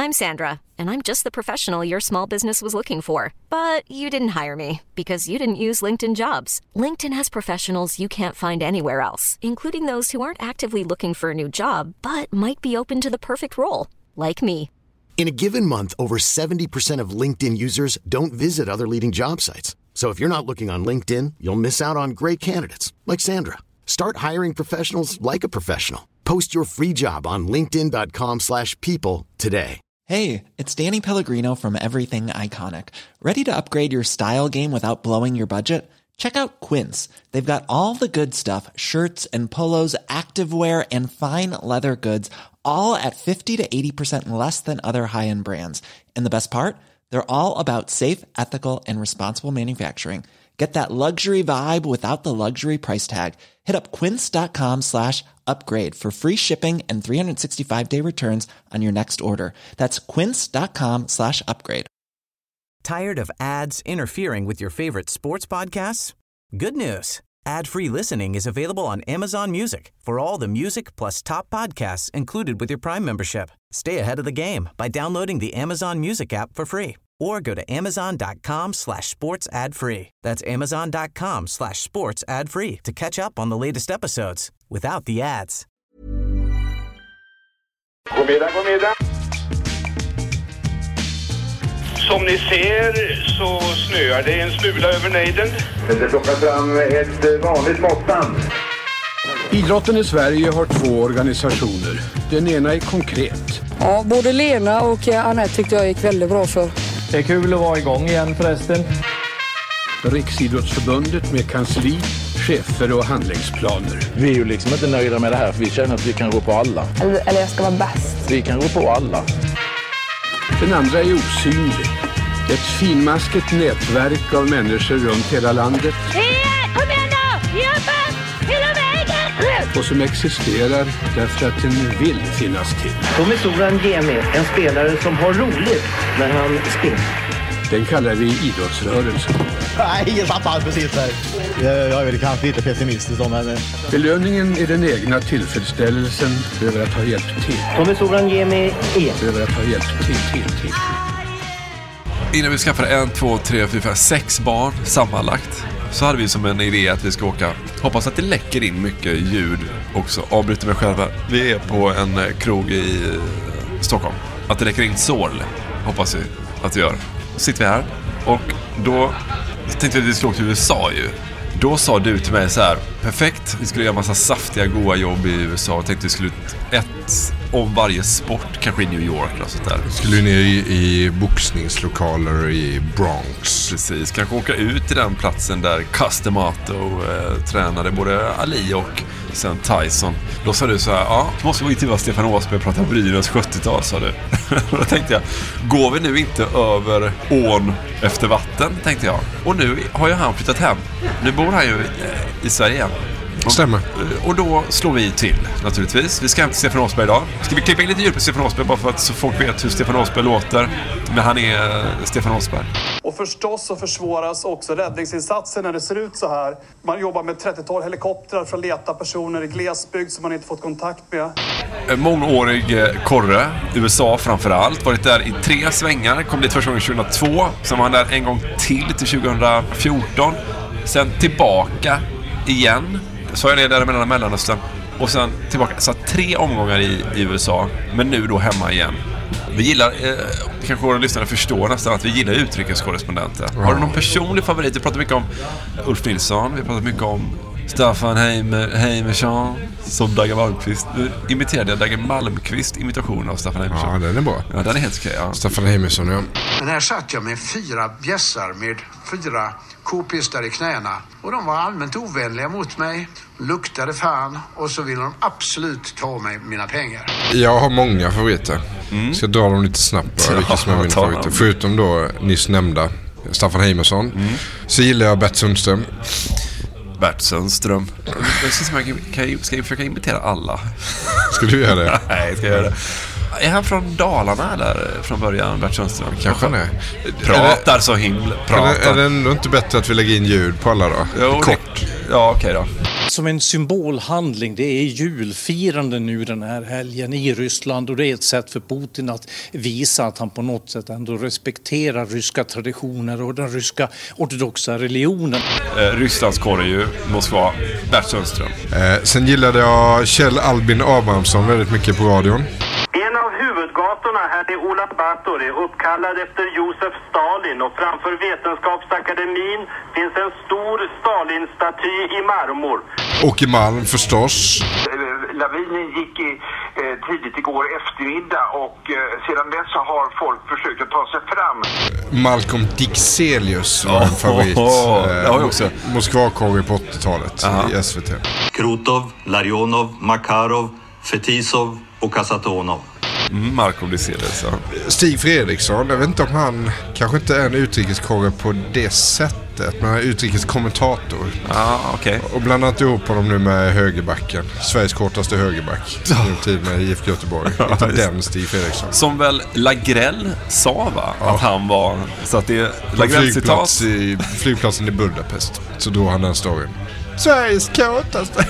I'm Sandra, and I'm just the professional your small business was looking for. But you didn't hire me because you didn't use LinkedIn Jobs. LinkedIn has professionals you can't find anywhere else, including those who aren't actively looking for a new job, but might be open to the perfect role, like me. In a given month, over 70% of LinkedIn users don't visit other leading job sites. So if you're not looking on LinkedIn, you'll miss out on great candidates like Sandra. Start hiring professionals like a professional. Post your free job on linkedin.com/people today. Hey, it's Danny Pellegrino from Everything Iconic. Ready to upgrade your style game without blowing your budget? Check out Quince. They've got all the good stuff, shirts and polos, activewear, and fine leather goods, all at 50 to 80% less than other high-end brands. And the best part? They're all about safe, ethical, and responsible manufacturing. Get that luxury vibe without the luxury price tag. Hit up quince.com/upgrade for free shipping and 365-day returns on your next order. That's quince.com/upgrade. Tired of ads interfering with your favorite sports podcasts? Good news. Ad-free listening is available on Amazon Music for all the music plus top podcasts included with your Prime membership. Stay ahead of the game by downloading the Amazon Music app for free or go to amazon.com/sports ad free. That's amazon.com/sports ad free to catch up on the latest episodes without the ads. God middag. Som ni ser så snöar det en smula över nejden. Det plockar fram ett vanligt måttband. Idrotten i Sverige har 2 organisationer. Den ena är konkret. Ja, både Lena och Anette tyckte jag gick väldigt bra för. Det är kul att vara igång igen förresten. Riksidrottsförbundet med kansli, chefer och handlingsplaner. Vi är ju liksom inte nöjda med det här för vi känner att vi kan gå på alla. Eller jag ska vara bäst. Vi kan gå på alla. Den andra är osynlig. Ett finmaskigt nätverk av människor runt hela landet. Kom igen då! Jobba! Hela vägen! Och som existerar därför att den vill finnas till. Tommy Soran Gemi, en spelare som har roligt när han spelar. Den kallar vi idrottsrörelsen. Nej, jag tappade precis där. Jag är väl kanske lite pessimistisk om henne. Belöningen är den egna tillfredsställelsen över att ha hjälpt till. Tommy Soran Gemi över att ha hjälpt till. Innan vi skaffade 1, 2, 3, 4, 5, 6 barn sammanlagt så hade vi som en idé att vi ska åka. Hoppas att det läcker in mycket ljud också. Avbryter mig själva. Vi är på en krog i Stockholm. Att det läcker in sorl hoppas vi att det gör. Så sitter vi här och då tänkte vi att vi skulle åka till USA ju. Då sa du till mig så här: perfekt, vi skulle göra massa saftiga, goda jobb i USA. Och tänkte vi skulle ett om varje sport, kanske i New York eller sånt där. Skulle ner i boxningslokaler i Bronx. Precis, kanske åka ut till den platsen där Castemato tränade både Ali och sen Tyson. Då sa du så här: ja, måste vi intervjua Stefan Åsberg och prata Brynäs 70-tal, sa du. Då tänkte jag, går vi nu inte över ån efter vatten, tänkte jag. Och nu har ju han flyttat hem. Nu bor han ju i Sverige igen. Stämmer. Och då slår vi till, naturligtvis. Vi ska hem till Stefan Åsberg idag. Ska vi klippa in lite ljud på Stefan Åsberg bara för att så folk vet hur Stefan Åsberg låter. Men han är Stefan Åsberg. Och förstås så försvåras också räddningsinsatser när det ser ut så här. Man jobbar med 30-tal helikoptrar för att leta personer i glesbygd som man inte fått kontakt med. Mångårig korre, USA framförallt. Varit där i 3 svängar. Kom dit första gången 2002. Sen var han där en gång till 2014. Sen tillbaka igen. Så är det där mellan Mellanöstern. Och sen tillbaka. Så 3 omgångar i USA. Men nu då hemma igen. Vi gillar, kanske våra lyssnare förstår nästan att vi gillar utrikeskorrespondenter. Har du någon personlig favorit? Vi pratar mycket om Ulf Nilsson. Vi pratar mycket om Staffan Heimerson som Dagge Malmqvist. Imiterade Dagge Malmqvist imitation av Staffan Heimerson. Ja, den är bra. Ja, den är helt okej, ja. Staffan Heimerson, ja. Men här satt jag med 4 bjässar med 4 kopistar i knäna. Och de var allmänt ovänliga mot mig. Luktade fan. Och så ville de absolut ta mig mina pengar. Jag har många favoriter. Ska dra dem lite snabbt. Vilka som är mina favoriter. Förutom då nyss nämnda Staffan Heimerson. Så gillar jag Bert Sundström. Bert Sundström. Ska jag försöka imitera alla? Ska du göra det? Nej, jag ska göra det. Är han från Dalarna eller från början, Bert Sundström? Kanske han är. Pratar så himla. Är det ändå inte bättre att vi lägger in ljud på alla då? Jo, kort. Ja, okej då. Som en symbolhandling, det är julfirande nu den här helgen i Ryssland, och det är ett sätt för Putin att visa att han på något sätt ändå respekterar ryska traditioner och den ryska ortodoxa religionen. Rysslandskorre är ju Moskva, Bert Sundström. Sen gillade jag Kjell Albin Abrahamsson väldigt mycket på radion. En av huvudgatorna här i Ulaanbaatar är uppkallad efter Josef Stalin, och framför Vetenskapsakademin finns en stor Stalin-staty i marmor. Åke Malm förstås. Lavinen gick tidigt igår eftermiddag, och sedan dess har folk försökt att ta sig fram. Malcolm Dixelius var en favorit. Också. Moskva-korre på 80-talet i SVT. Krutov, Larionov, Makarov, Fetisov och Kasatonov. Malcolm Dixelius, ja. Stig Fredriksson, jag vet inte om han kanske inte är en utrikeskorre på det sättet, men han är utrikeskommentator. Okay. Och bland annat ihop honom nu med högerbacken, Sveriges kortaste högerback, tid med IFK Göteborg. Inte den Stig Fredriksson. Som väl Lagrell sa, va? Att han var, så att det är Lagrell-citat. I flygplatsen i Budapest så drog han den storyn. Sveriges kortaste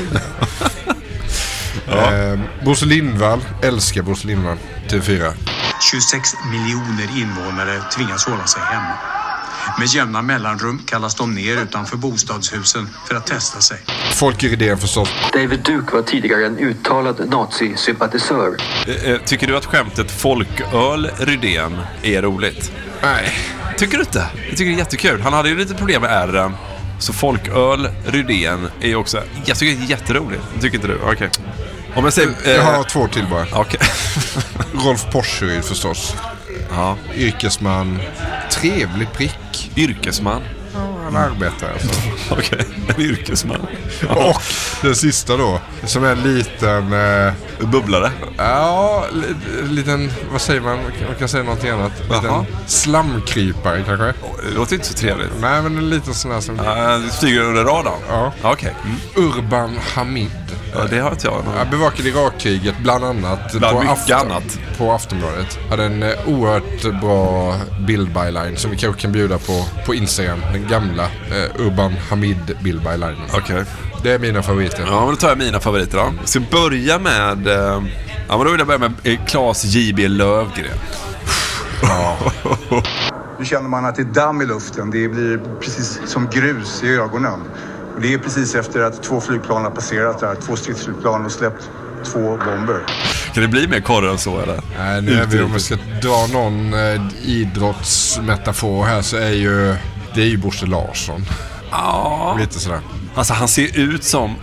Bosse Lindvall, älskar Bosse Lindvall, TV4. 26 miljoner invånare tvingas hålla sig hemma. Med jämna mellanrum kallas de ner utanför bostadshusen för att testa sig. Folk i Rydén förstås. David Duke var tidigare en uttalad nazisympatisör. Tycker du att skämtet folköl Rydén är roligt? Nej. Tycker du inte? Jag tycker det är jättekul. Han hade ju lite problem med R:en. Så folköl Rydén är ju också, jag tycker det är jätteroligt. Tycker inte du? Okej. Okay. Om jag säger, jag har två till bara. Okay. Rolf Porseryd förstås. Ja. Yrkesman. Trevlig prick. Yrkesman? Ja, han arbetar alltså. Okej, en yrkesman. Och den sista då, som är en liten bubblare. Ja, liten, vad säger man kan säga någonting annat. Liten slamkrypare kanske. Det låter inte så trevligt. Nej, men en liten sån här som flyger under radarn. Ja. Okej. Urban Hamid. Ja, det har inte jag. Jag bevakade Irakkriget bland annat. Annat på Aftonbladet. Hade en oerhört bra bildbyline som vi kanske kan bjuda på Instagram. Den gamla Urban Hamid bildbyline. Okej. Det är mina favoriter. Ja, men då tar jag mina favoriter då. Jag ska börja med men då vill jag börja med Claes J.B. Löfgren. Ja. Nu känner man att det är damm i luften. Det blir precis som grus i ögonen. Och det är precis efter att 2 flygplan har passerat där. 2 stridsflygplan och släppt 2 bomber. Kan det bli mer korre än så, eller? Nej, nu är vi, om vi ska dra någon idrottsmetafor här, så är det är ju Bosse Larsson. Ja. Lite sådär. Alltså han ser ut som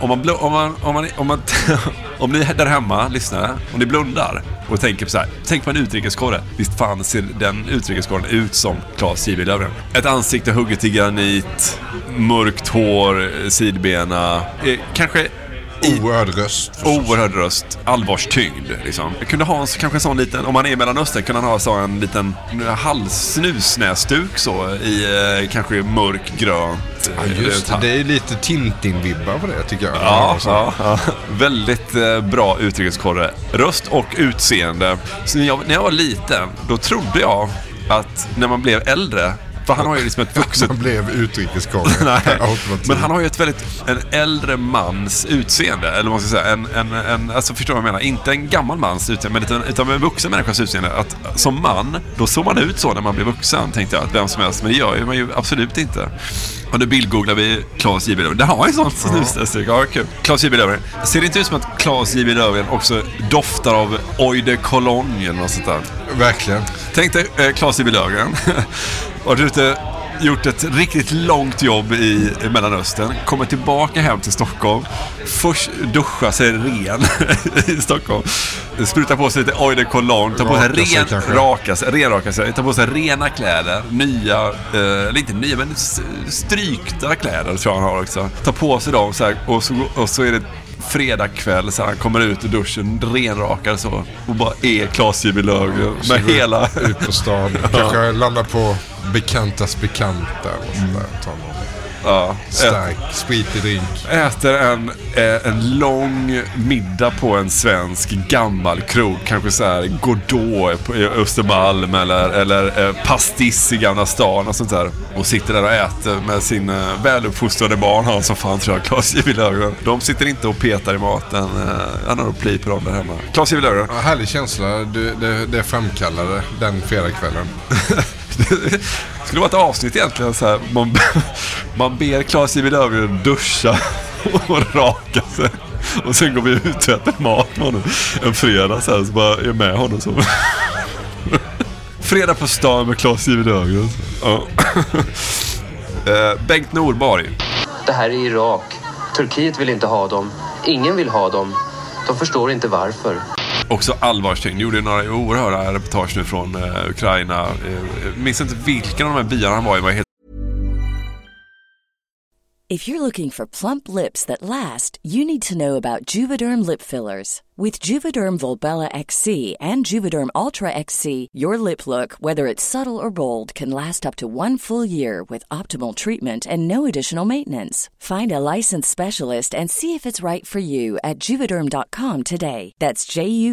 om ni där hemma lyssnar, om ni blundar och tänker på så här, tänk på en utrikeskorre. Visst fan ser den utrikeskorren ut som Claes J.B. Löfgren. Ett ansikte hugget i granit, mörkt hår, sidbena, kanske oerhörd röst, allvarstyngd liksom. Jag kunde ha kanske en sån liten, om man är i Mellanöstern kunde han ha så en liten halssnusnäsduk så i kanske mörkgrönt. Ja, just det är lite Tintin-vibbar på det tycker jag. Ja. Väldigt bra utrikeskorre. Röst och utseende. Så när jag var liten, då trodde jag att när man blev äldre, för han har ju liksom ett vuxet... Han blev utrikeskorre. Men han har ju en äldre mans utseende. Eller vad man ska säga. Alltså förstår vad jag menar. Inte en gammal mans utseende, utan en vuxen människas utseende. Att som man, då såg man ut så när man blev vuxen, tänkte jag. Att vem som helst. Men det gör man ju absolut inte. Och nu bildgooglar vi Claes J.B. Löfgren. Det har ju sånt snussträck. Ja, kul. Claes J.B. Löfgren. Ser det inte ut som att Claes J.B. Löfgren också doftar av Eau de Cologne eller något sånt där? Verkligen. Tänk dig Claes J.B. Löfgren. Och du gjort ett riktigt långt jobb i Mellanöstern. Kommer tillbaka hem till Stockholm. Först duscha sig ren i Stockholm. Spruta på sig lite Eau de Cologne. Ta på sig renraka sig. Ta på sig rena kläder. Nya, eller inte nya, men strykta kläder tror jag han har också. Ta på sig dem så här, och så är det fredag kväll så han kommer ut ur duschen renrakad så och bara är Claes J.B. Löfgren med hela ut på stan. Kanske landa på bekantas bekanta och sånt där. Ja. Stark, spritig drink. Äter en lång middag på en svensk gammal krog. Kanske så här Godot på Östermalm eller Pastiss i Gamla stan och sånt där. Och sitter där och äter med sin väluppfostrade barn. Han som fan tror jag, Claes J.W. Löfgren. De sitter inte och petar i maten. Han har pli på dem där hemma. Claes J.W. Löfgren. Ja, härlig känsla. Det framkallade den fredagskvällen. Det skulle vara ett avsnitt egentligen så här. Man ber Claes J.W. Löfgren duscha och raka sig. Och sen går vi ut och äter mat med honom en fredag så här, så bara är med honom så. Fredag på stan med Claes J.W. Löfgren. Ja. Bengt Norborg. Det här är Irak. Turkiet vill inte ha dem. Ingen vill ha dem. De förstår inte varför. Också allvarstyngd. Gjorde några oerhörda reportage nu från Ukraina. Minns inte vilken av de här byarna han var i. Var helt... If you're looking for plump lips that last, you need to know about Juvederm lip fillers. With Juvederm Volbella XC and Juvederm Ultra XC, your lip look, whether it's subtle or bold, can last up to 1 full year with optimal treatment and no additional maintenance. Find a licensed specialist and see if it's right for you at Juvederm.com today. That's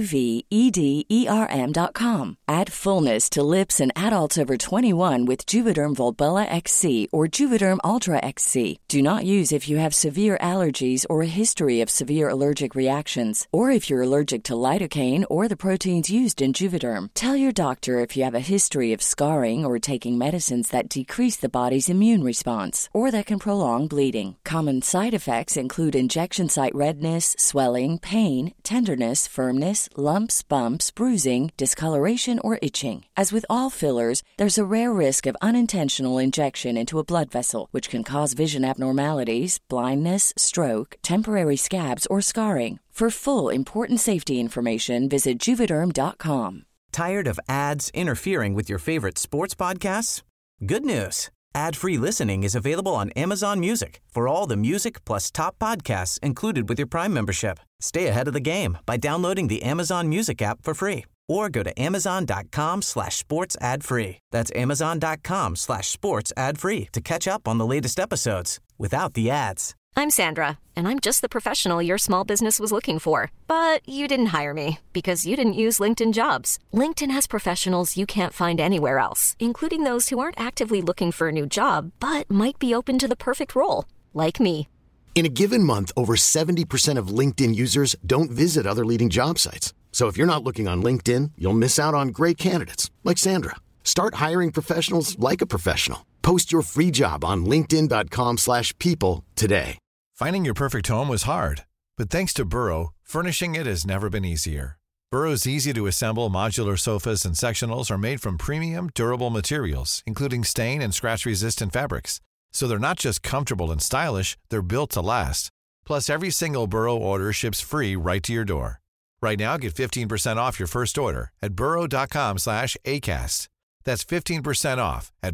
JUVEDERM.com. Add fullness to lips in adults over 21 with Juvederm Volbella XC or Juvederm Ultra XC. Do not use if you have severe allergies or a history of severe allergic reactions, or if you're allergic to lidocaine or the proteins used in Juvederm. Tell your doctor if you have a history of scarring or taking medicines that decrease the body's immune response or that can prolong bleeding. Common side effects include injection site redness, swelling, pain, tenderness, firmness, lumps, bumps, bruising, discoloration, or itching. As with all fillers, there's a rare risk of unintentional injection into a blood vessel, which can cause vision abnormalities, blindness, stroke, temporary scabs, or scarring. For full, important safety information, visit Juvederm.com. Tired of ads interfering with your favorite sports podcasts? Good news. Ad-free listening is available on Amazon Music for all the music plus top podcasts included with your Prime membership. Stay ahead of the game by downloading the Amazon Music app for free or go to amazon.com/sports ad free. That's amazon.com/sports ad free to catch up on the latest episodes without the ads. I'm Sandra, and I'm just the professional your small business was looking for. But you didn't hire me because you didn't use LinkedIn Jobs. LinkedIn has professionals you can't find anywhere else, including those who aren't actively looking for a new job, but might be open to the perfect role, like me. In a given month, over 70% of LinkedIn users don't visit other leading job sites. So if you're not looking on LinkedIn, you'll miss out on great candidates, like Sandra. Start hiring professionals like a professional. Post your free job on linkedin.com/people today. Finding your perfect home was hard, but thanks to Burrow, furnishing it has never been easier. Burrow's easy-to-assemble modular sofas and sectionals are made from premium, durable materials, including stain and scratch-resistant fabrics. So they're not just comfortable and stylish, they're built to last. Plus, every single Burrow order ships free right to your door. Right now, get 15% off your first order at burrow.com/ACAST. That's 15% off at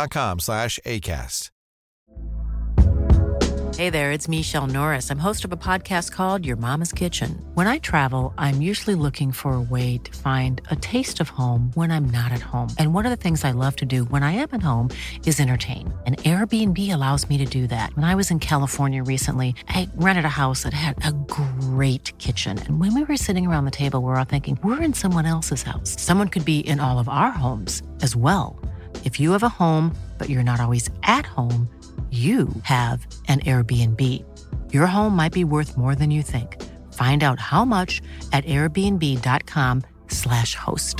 burrow.com/ACAST. Hey there, it's Michelle Norris. I'm host of a podcast called Your Mama's Kitchen. When I travel, I'm usually looking for a way to find a taste of home when I'm not at home. And one of the things I love to do when I am at home is entertain. And Airbnb allows me to do that. When I was in California recently, I rented a house that had a great kitchen. And when we were sitting around the table, we were all thinking, we're in someone else's house. Someone could be in all of our homes as well. If you have a home, but you're not always at home, you have an Airbnb. Your home might be worth more than you think. Find out how much at airbnb.com/host.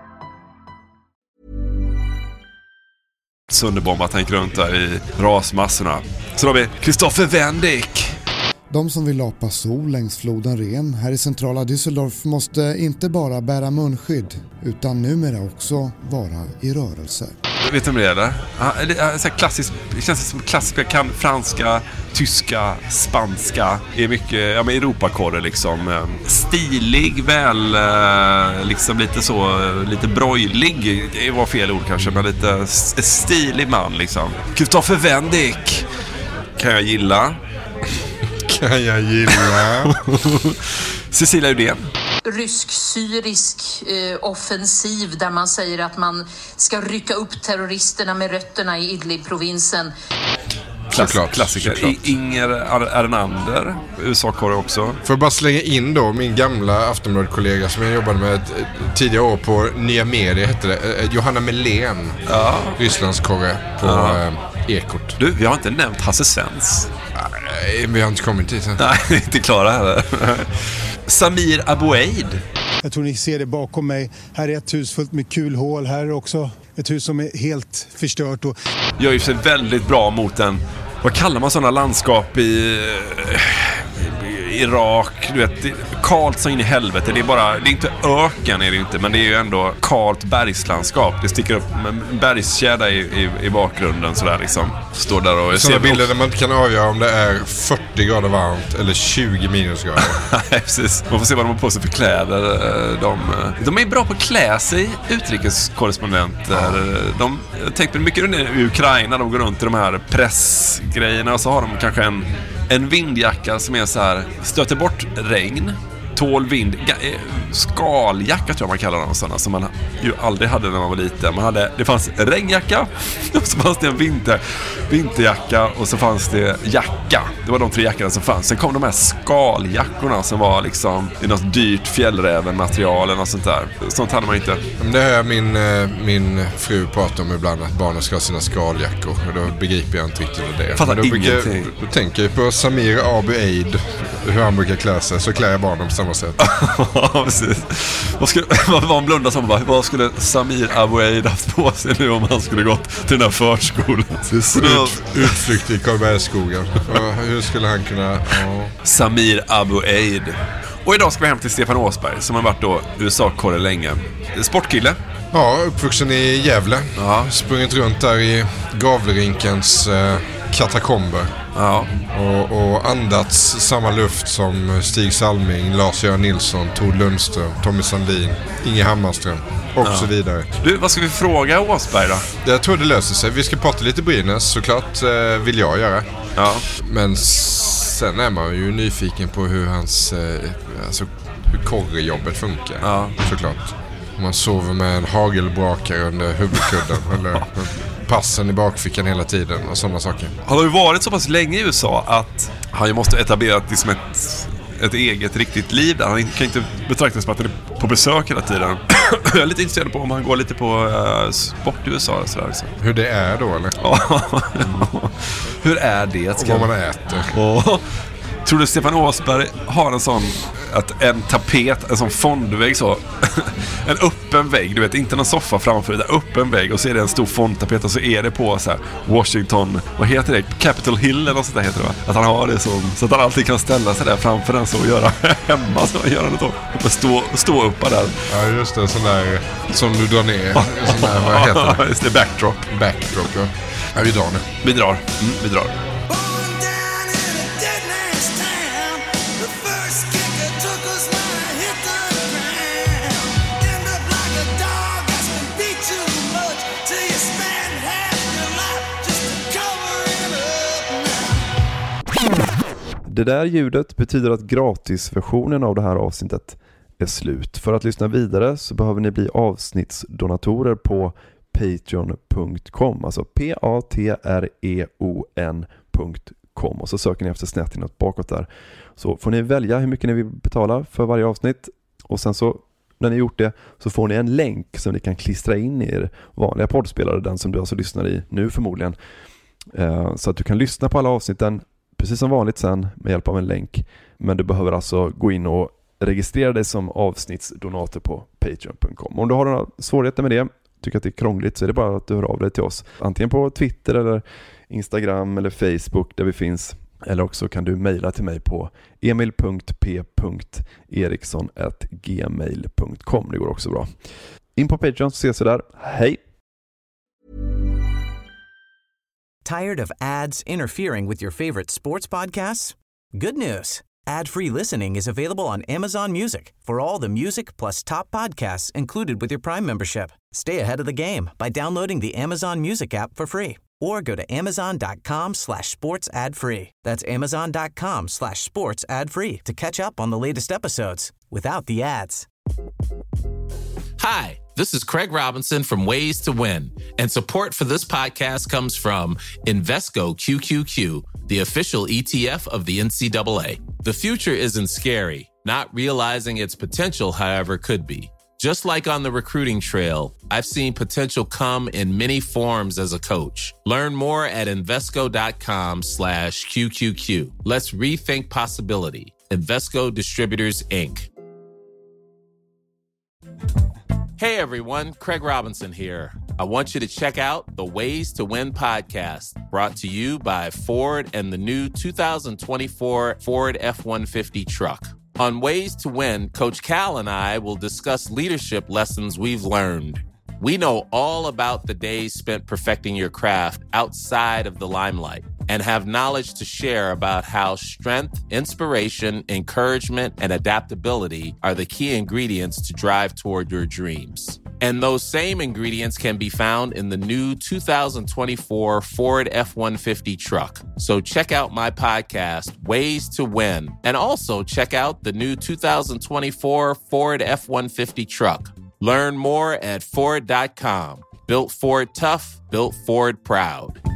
Sunderbomba tänker runt där i rasmassorna. Så då har vi Kristoffer Wendick. De som vill lapa sol längs floden Ren här i centrala Düsseldorf måste inte bara bära munskydd utan numera också vara i rörelse. Vet du om det är eller? Så klassiskt, det känns som klassiska, kan franska, tyska, spanska. Är mycket, ja men Europakorre liksom. Stilig, väl, liksom lite så, lite brojlig. Det var fel ord kanske, men lite stilig man liksom. Kristoffer Wendick kan jag gilla. Kan jag gilla. Cecilia Uddén. Rysk-syrisk offensiv där man säger att man ska rycka upp terroristerna med rötterna i Idlib-provinsen. Klassiker. Inger Ernander, USA-korre också. Får jag bara slänga in då min gamla Aftonbladet-kollega som jag jobbade med tidigare år på Nya Media, hette det. Johanna Melén, Rysslandskorre på Ekot. Du, vi har inte nämnt Hasse Svens. Nej, vi har inte kommit dit än. Nej, inte klara heller. Samir Aboueid. Jag tror ni ser det bakom mig. Här är ett hus fullt med kulhål. Här är också ett hus som är helt förstört. Gör ju sig väldigt bra mot en... Vad kallar man sådana landskap i Irak? Du vet, kalt så in i helvete. Det är inte öken, är det inte, men det är ju ändå kalt bergslandskap. Det sticker upp en bergskedja i bakgrunden sådär liksom. Står där och sådana bilder där man inte kan avgöra om det är 40 grader varmt eller 20 minusgrader. Nej, precis. Man får se vad de har på sig för kläder. De är bra på att klä sig, utrikeskorrespondenter. Jag tänkte mycket i Ukraina, de går runt i de här pressgrejerna och så har de kanske en vindjacka som är så här, stöter bort regn, tål vind, skaljacka tror jag man kallar dem, sådana som man ju aldrig hade när man var liten. Det fanns regnjacka och så fanns det en vinterjacka och så fanns det jacka. Det var de 3 jackorna som fanns. Sen kom de här skaljackorna som var liksom i något dyrt fjällrävenmaterial eller något sånt där. Sånt hade man inte. Det hör min fru prata om ibland, att barnen ska ha sina skaljackor, och då begriper jag inte riktigt det. Fattar ingenting. Då tänker jag på Samir Aboueid, hur han brukar klä sig, så klär jag barnen på samma sätt. Ja, precis. Vad var en blunda som bara, vad skulle Samir Aboueid haft på sig nu om han skulle gått till den här förskolan? Utflykt i Karlbergsskogen. Hur skulle han kunna... Samir Aboueid. Och idag ska vi hem till Stefan Åsberg, som har varit då USA-korre länge. Sportkille. Ja, uppvuxen i Gävle. Ja. Sprungit runt där i Gavlerinkens katakomber. Ja. Och andats samma luft som Stig Salming, Lars-Göran Nilsson, Tord Lundström, Tommy Sandin, Inge Hammarström och så vidare. Du, vad ska vi fråga Åsberg då? Jag tror det löser sig. Vi ska prata lite Brynäs, såklart vill jag göra. Ja. Men sen är man ju nyfiken på hur hans hur korrejobbet funkar. Ja. Såklart. Om man sover med en hagelbrakare under huvudkudden eller passen i bakfickan hela tiden och sådana saker. Han har ju varit så pass länge i USA att han ju måste etablera liksom ett eget riktigt liv där. Han kan inte betraktas som att han är på besök hela tiden. Jag är lite intresserad på om han går lite på sport i USA och sådär. Så. Hur det är då, eller? Hur är det? Och vad man äter. Tror du Stefan Åsberg har en sån, att en tapet, en sån fondvägg så, en öppen vägg, du vet, inte någon soffa framför det, öppen vägg, och så är det en stor fondtapet och så är det på så här Washington, vad heter det? Capitol Hill eller något sånt där heter det, va? Att han har det så att han alltid kan ställa sig där framför den så och göra hemma, så han gör det då. Stå uppa där. Ja, just det, sån där som du drar ner. Sån där, vad heter det? Just det, backdrop, ja. Ja, vi drar nu. Vi drar. Det där ljudet betyder att gratisversionen av det här avsnittet är slut. För att lyssna vidare så behöver ni bli avsnittsdonatorer på patreon.com, alltså patreon.com, och så söker ni efter Snett bakåt där. Så får ni välja hur mycket ni vill betala för varje avsnitt, och sen så när ni gjort det så får ni en länk som ni kan klistra in i er vanliga poddspelare, den som du alltså lyssnar i nu förmodligen, så att du kan lyssna på alla avsnitten precis som vanligt sen med hjälp av en länk. Men du behöver alltså gå in och registrera dig som avsnittsdonator på patreon.com. Om du har några svårigheter med det, tycker att det är krångligt, så är det bara att du hör av dig till oss. Antingen på Twitter eller Instagram eller Facebook där vi finns. Eller också kan du mejla till mig på emil.p.eriksson@gmail.com. Det går också bra. In på Patreon så ses vi där. Hej! Tired of ads interfering with your favorite sports podcasts? Good news. Ad-free listening is available on Amazon Music for all the music plus top podcasts included with your Prime membership. Stay ahead of the game by downloading the Amazon Music app for free or go to amazon.com/sports ad free. That's amazon.com/sports ad free to catch up on the latest episodes without the ads. Hi, this is Craig Robinson from Ways to Win, and support for this podcast comes from Invesco QQQ, the official ETF of the NCAA. The future isn't scary. Not realizing its potential, however, could be. Just like on the recruiting trail, I've seen potential come in many forms as a coach. Learn more at Invesco.com/QQQ. Let's rethink possibility. Invesco Distributors, Inc. Hey everyone, Craig Robinson here. I want you to check out the Ways to Win podcast, brought to you by Ford and the new 2024 Ford F-150 truck. On Ways to Win, Coach Cal and I will discuss leadership lessons we've learned. We know all about the days spent perfecting your craft outside of the limelight and have knowledge to share about how strength, inspiration, encouragement, and adaptability are the key ingredients to drive toward your dreams. And those same ingredients can be found in the new 2024 Ford F-150 truck. So check out my podcast, Ways to Win, and also check out the new 2024 Ford F-150 truck. Learn more at Ford.com. Built Ford tough, built Ford proud.